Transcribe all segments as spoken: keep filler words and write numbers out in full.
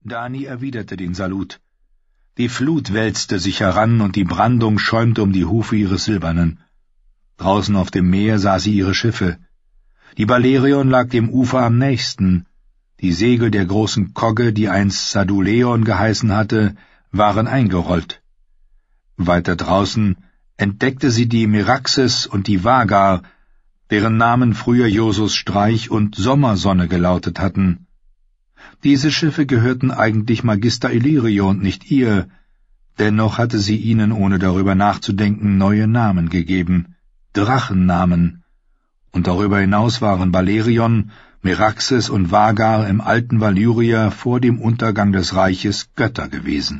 Dani erwiderte den Salut. Die Flut wälzte sich heran, und die Brandung schäumte um die Hufe ihres Silbernen. Draußen auf dem Meer sah sie ihre Schiffe. Die Balerion lag dem Ufer am nächsten. Die Segel der großen Kogge, die einst Saduleon geheißen hatte, waren eingerollt. Weiter draußen entdeckte sie die Meraxes und die Vagar, deren Namen früher Josus Streich und Sommersonne gelautet hatten. Diese Schiffe gehörten eigentlich Magister Illyrio und nicht ihr, dennoch hatte sie ihnen, ohne darüber nachzudenken, neue Namen gegeben, Drachennamen, und darüber hinaus waren Balerion, Meraxes und Vagar im alten Valyria vor dem Untergang des Reiches Götter gewesen.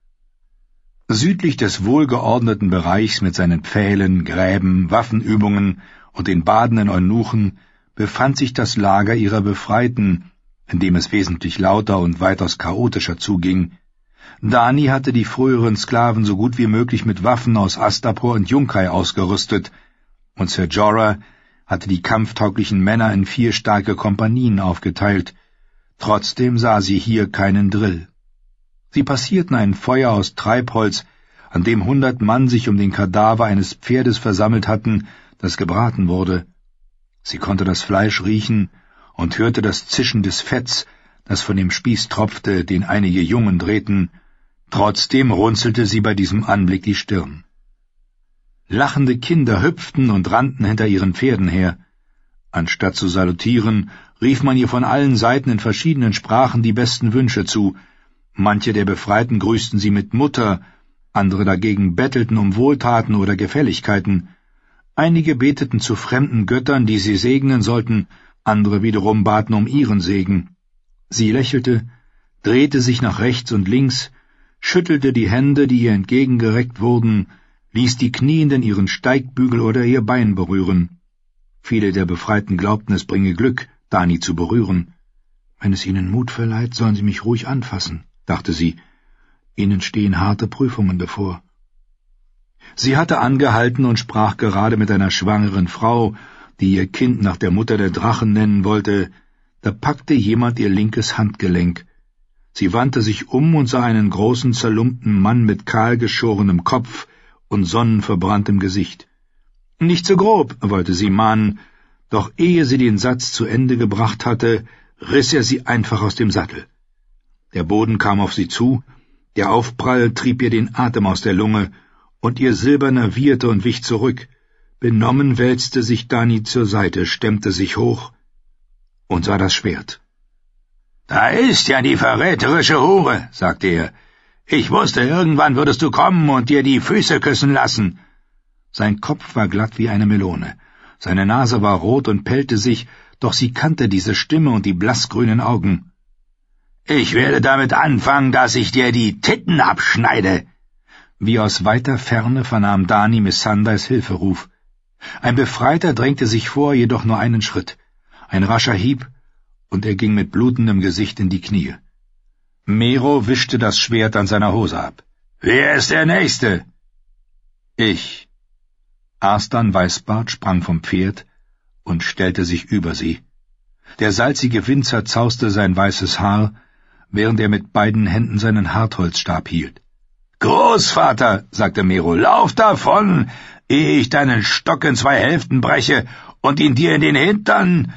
Südlich des wohlgeordneten Bereichs mit seinen Pfählen, Gräben, Waffenübungen und den badenden Eunuchen befand sich das Lager ihrer Befreiten, in dem es wesentlich lauter und weitaus chaotischer zuging. Dani hatte die früheren Sklaven so gut wie möglich mit Waffen aus Astapor und Yunkai ausgerüstet, und Sir Jorah hatte die kampftauglichen Männer in vier starke Kompanien aufgeteilt. Trotzdem sah sie hier keinen Drill. Sie passierten ein Feuer aus Treibholz, an dem hundert Mann sich um den Kadaver eines Pferdes versammelt hatten, das gebraten wurde. Sie konnte das Fleisch riechen und hörte das Zischen des Fetts, das von dem Spieß tropfte, den einige Jungen drehten. Trotzdem runzelte sie bei diesem Anblick die Stirn. Lachende Kinder hüpften und rannten hinter ihren Pferden her. Anstatt zu salutieren, rief man ihr von allen Seiten in verschiedenen Sprachen die besten Wünsche zu. Manche der Befreiten grüßten sie mit Mutter, andere dagegen bettelten um Wohltaten oder Gefälligkeiten. Einige beteten zu fremden Göttern, die sie segnen sollten, andere wiederum baten um ihren Segen. Sie lächelte, drehte sich nach rechts und links, schüttelte die Hände, die ihr entgegengereckt wurden, ließ die Knienden ihren Steigbügel oder ihr Bein berühren. Viele der Befreiten glaubten, es bringe Glück, Dani zu berühren. Wenn es ihnen Mut verleiht, sollen sie mich ruhig anfassen, dachte sie. Ihnen stehen harte Prüfungen bevor. Sie hatte angehalten und sprach gerade mit einer schwangeren Frau, die ihr Kind nach der Mutter der Drachen nennen wollte. Da packte jemand ihr linkes Handgelenk. Sie wandte sich um und sah einen großen, zerlumpten Mann mit kahlgeschorenem Kopf und sonnenverbranntem Gesicht. »Nicht so grob«, wollte sie mahnen, doch ehe sie den Satz zu Ende gebracht hatte, riss er sie einfach aus dem Sattel. Der Boden kam auf sie zu, der Aufprall trieb ihr den Atem aus der Lunge, und ihr Silberner wieherte und wich zurück. Benommen wälzte sich Dani zur Seite, stemmte sich hoch und sah das Schwert. »Da ist ja die verräterische Hure«, sagte er. »Ich wusste, irgendwann würdest du kommen und dir die Füße küssen lassen.« Sein Kopf war glatt wie eine Melone, seine Nase war rot und pellte sich, doch sie kannte diese Stimme und die blassgrünen Augen. »Ich werde damit anfangen, dass ich dir die Titten abschneide!« Wie aus weiter Ferne vernahm Dani Missandei's Hilferuf. Ein Befreiter drängte sich vor, jedoch nur einen Schritt. Ein rascher Hieb, und er ging mit blutendem Gesicht in die Knie. Mero wischte das Schwert an seiner Hose ab. »Wer ist der Nächste?« »Ich.« Arstan Weißbart sprang vom Pferd und stellte sich über sie. Der salzige Wind zerzauste sein weißes Haar, während er mit beiden Händen seinen Hartholzstab hielt. »Großvater«, sagte Mero, »lauf davon, ehe ich deinen Stock in zwei Hälften breche und ihn dir in den Hintern...«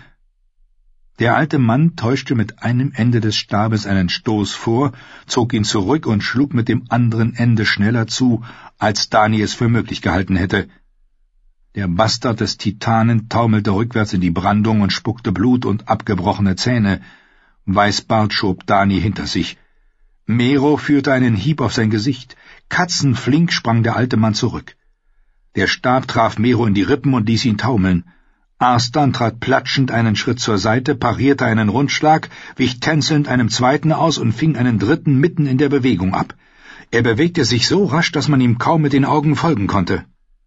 Der alte Mann täuschte mit einem Ende des Stabes einen Stoß vor, zog ihn zurück und schlug mit dem anderen Ende schneller zu, als Dani es für möglich gehalten hätte. Der Bastard des Titanen taumelte rückwärts in die Brandung und spuckte Blut und abgebrochene Zähne. Weißbart schob Dani hinter sich. Mero führte einen Hieb auf sein Gesicht. Katzenflink sprang der alte Mann zurück. Der Stab traf Mero in die Rippen und ließ ihn taumeln. Arstan trat platschend einen Schritt zur Seite, parierte einen Rundschlag, wich tänzelnd einem zweiten aus und fing einen dritten mitten in der Bewegung ab. Er bewegte sich so rasch, dass man ihm kaum mit den Augen folgen konnte.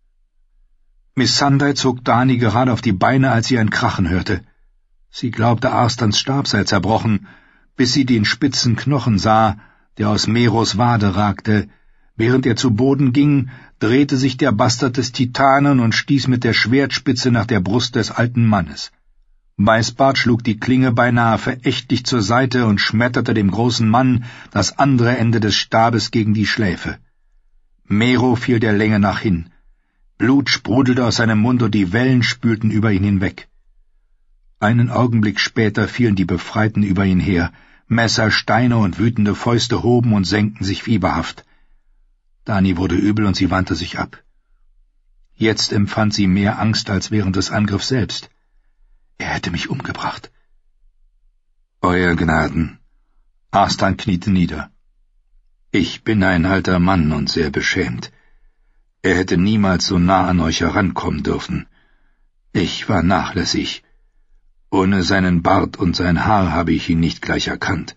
Missandei zog Dani gerade auf die Beine, als sie ein Krachen hörte. Sie glaubte, Arstans Stab sei zerbrochen, bis sie den spitzen Knochen sah, der aus Meros Wade ragte. Während er zu Boden ging, drehte sich der Bastard des Titanen und stieß mit der Schwertspitze nach der Brust des alten Mannes. Weißbart schlug die Klinge beinahe verächtlich zur Seite und schmetterte dem großen Mann das andere Ende des Stabes gegen die Schläfe. Mero fiel der Länge nach hin. Blut sprudelte aus seinem Mund und die Wellen spülten über ihn hinweg. Einen Augenblick später fielen die Befreiten über ihn her. Messer, Steine und wütende Fäuste hoben und senkten sich fieberhaft. Dani wurde übel und sie wandte sich ab. Jetzt empfand sie mehr Angst als während des Angriffs selbst. Er hätte mich umgebracht. »Euer Gnaden«, Arstan kniete nieder. »Ich bin ein alter Mann und sehr beschämt. Er hätte niemals so nah an euch herankommen dürfen. Ich war nachlässig. Ohne seinen Bart und sein Haar habe ich ihn nicht gleich erkannt.«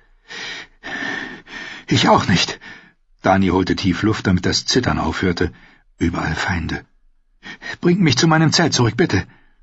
»Ich auch nicht.« Dani holte tief Luft, damit das Zittern aufhörte. Überall Feinde. »Bringt mich zu meinem Zelt zurück, bitte.«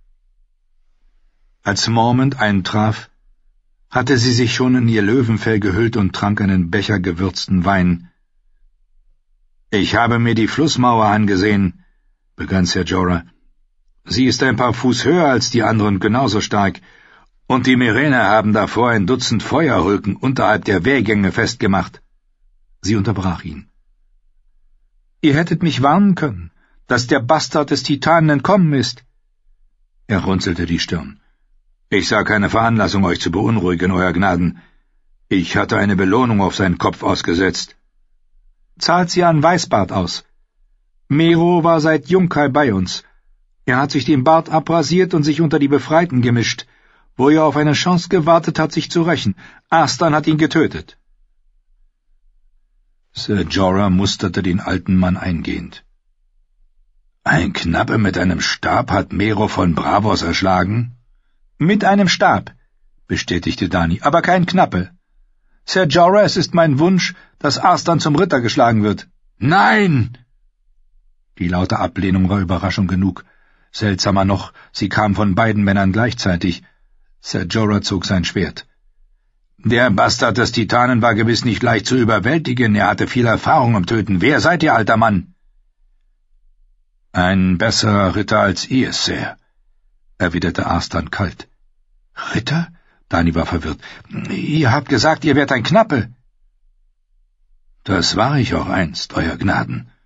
Als Mormont eintraf, hatte sie sich schon in ihr Löwenfell gehüllt und trank einen Becher gewürzten Wein. »Ich habe mir die Flussmauer angesehen«, begann Ser Jorah. »Sie ist ein paar Fuß höher als die anderen, genauso stark, und die Merener haben davor ein Dutzend Feuerhulken unterhalb der Wehrgänge festgemacht.« Sie unterbrach ihn. »Ihr hättet mich warnen können, dass der Bastard des Titanen entkommen ist.« Er runzelte die Stirn. »Ich sah keine Veranlassung, euch zu beunruhigen, Euer Gnaden. Ich hatte eine Belohnung auf seinen Kopf ausgesetzt.« »Zahlt sie an Weißbart aus. Mero war seit Junkai bei uns. Er hat sich den Bart abrasiert und sich unter die Befreiten gemischt, wo er auf eine Chance gewartet hat, sich zu rächen. Arstan hat ihn getötet.« Ser Jorah musterte den alten Mann eingehend. »Ein Knappe mit einem Stab hat Mero von Braavos erschlagen?« »Mit einem Stab«, bestätigte Dani, »aber kein Knappe. Ser Jorah, es ist mein Wunsch, dass Arstan zum Ritter geschlagen wird.« »Nein!« Die laute Ablehnung war Überraschung genug. Seltsamer noch, sie kam von beiden Männern gleichzeitig. Ser Jorah zog sein Schwert. »Der Bastard des Titanen war gewiss nicht leicht zu überwältigen, er hatte viel Erfahrung im Töten. Wer seid ihr, alter Mann?« »Ein besserer Ritter als ihr, Sir«, erwiderte Arstan kalt. »Ritter?« Dani war verwirrt. »Ihr habt gesagt, ihr wärt ein Knappe.« »Das war ich auch einst, Euer Gnaden«,